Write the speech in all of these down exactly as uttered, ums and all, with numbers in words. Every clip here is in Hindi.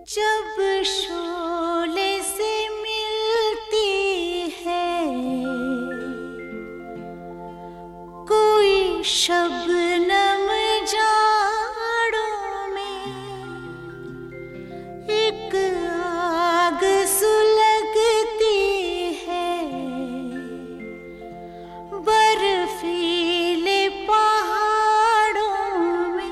जब शोले से मिलती है कोई शबनम जाड़ों में, एक आग सुलगती है बर्फीले पहाड़ों में।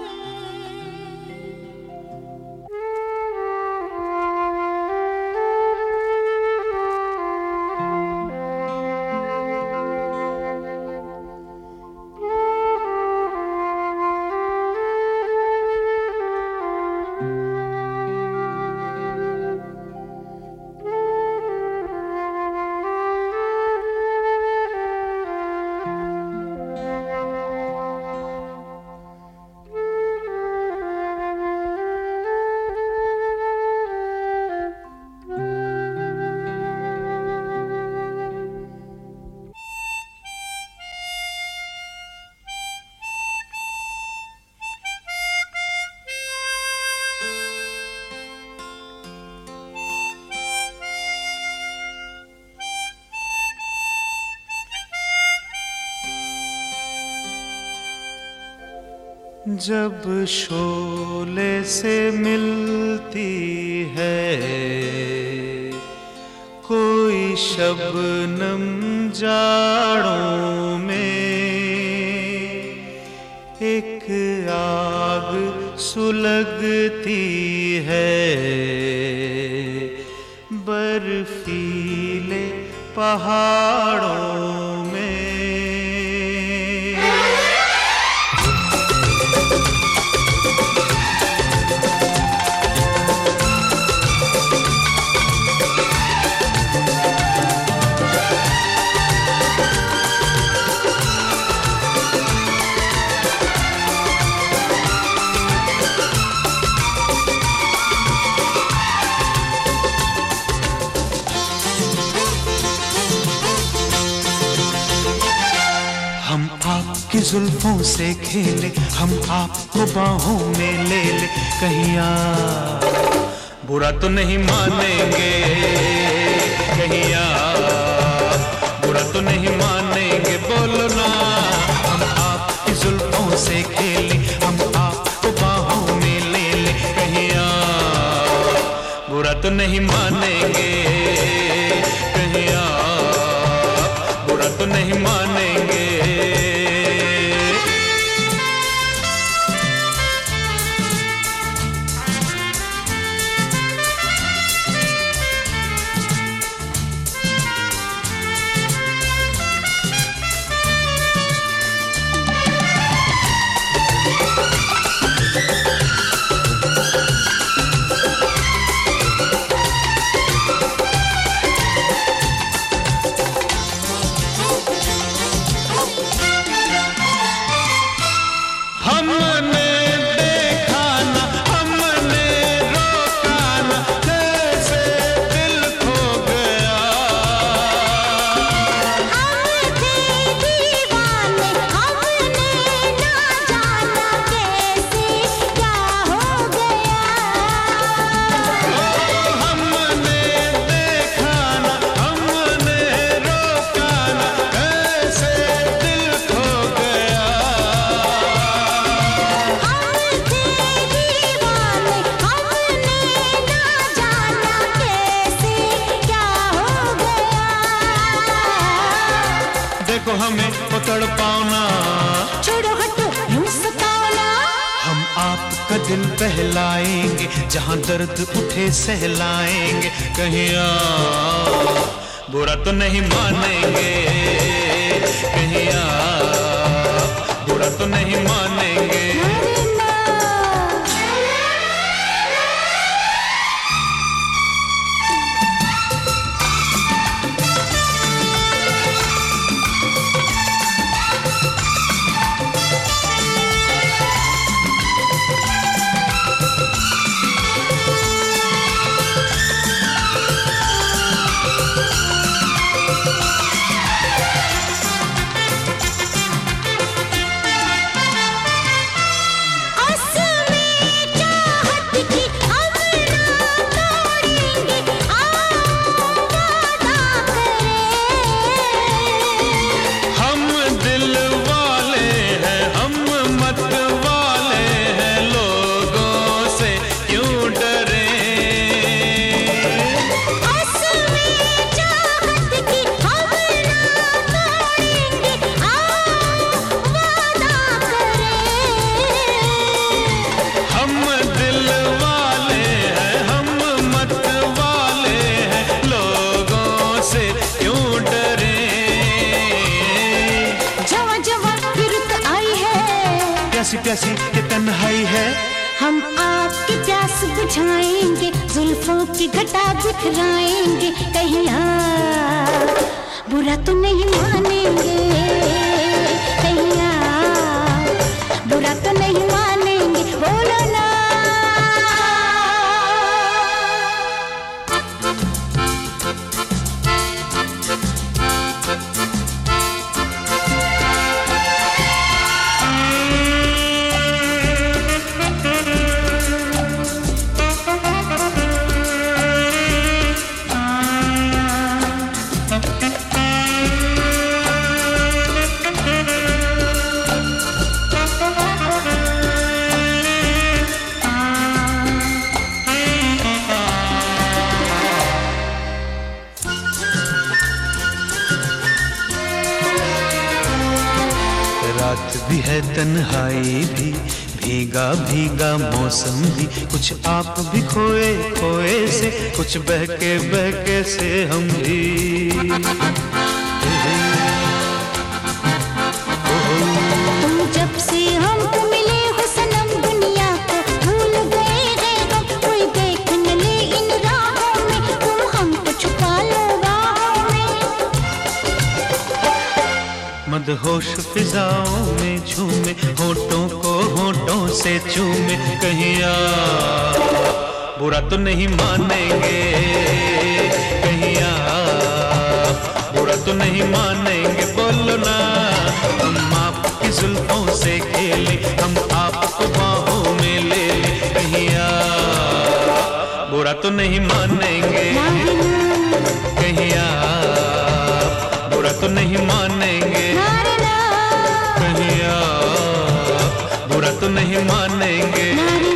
जब शोले से मिलती है कोई शबनम जाड़ों में, एक आग सुलगती है बर्फीले पहाड़ों में। हम आपकी जुल्फों से खेले, हम आपको बाहों में ले ले, कहीं आप बुरा तो नहीं मानेंगे, कहीं आप बुरा तो नहीं मानेंगे, बोलो ना। हम आपकी जुल्फों से खेले, हम आपको बाहों में ले ले, कहीं आप बुरा तो नहीं मानेंगे, कहीं आप बुरा तो नहीं मानेंगे। हमने देखा ना, हमने रोका ना, कैसे दिल खो गया। हम थे दीवाने, हमने ना जाना कैसे क्या हो गया। हमने देखा ना, हमने रोका ना, कैसे दिल खो गया। हम थे दीवाने, हमने ना जाना कैसे क्या हो गया। देखो हमें पकड़ पाओना, छोड़ो हटो यूं सताओना। हम आपका दिल बहलाएंगे, जहां दर्द उठे सहलाएंगे, कहीं आप बुरा तो नहीं मानेंगे, कहीं आप बुरा तो नहीं मानेंगे। अरे ना। प्यासी प्यासी ये तन्हाई है। हम आपकी प्यास बुझाएंगे, जुल्फों की घटा बिखराएंगे, कहीं आप बुरा तो नहीं मानेंगे, कहीं आप बुरा तो नहीं मानेंगे, बोलो ना। रात भी है तन्हाई भी, भीगा भीगा मौसम भी, कुछ आप भी खोए खोए से, कुछ बहके बहके से हम भी। तुम जब से हमको मिले हो सनम, दुनिया को भूल गए हैं हम, कोई देख न ले इन राहों में, तुम हमको छुपा लो राहों में। मदहोश फिजाओं में झूमे, होठों को होठों से चूमे, कहीं आप बुरा तो नहीं मानेंगे, कहीं आप बुरा तो नहीं मानेंगे, बोलो ना। हम आपकी जुल्फों से खेले, हम आपको बाहों में ले ले, कहीं आप बुरा तो नहीं मानेंगे, कहीं आप बुरा तो नहीं मानेंगे, कहीं आप बुरा तो नहीं मानेंगे।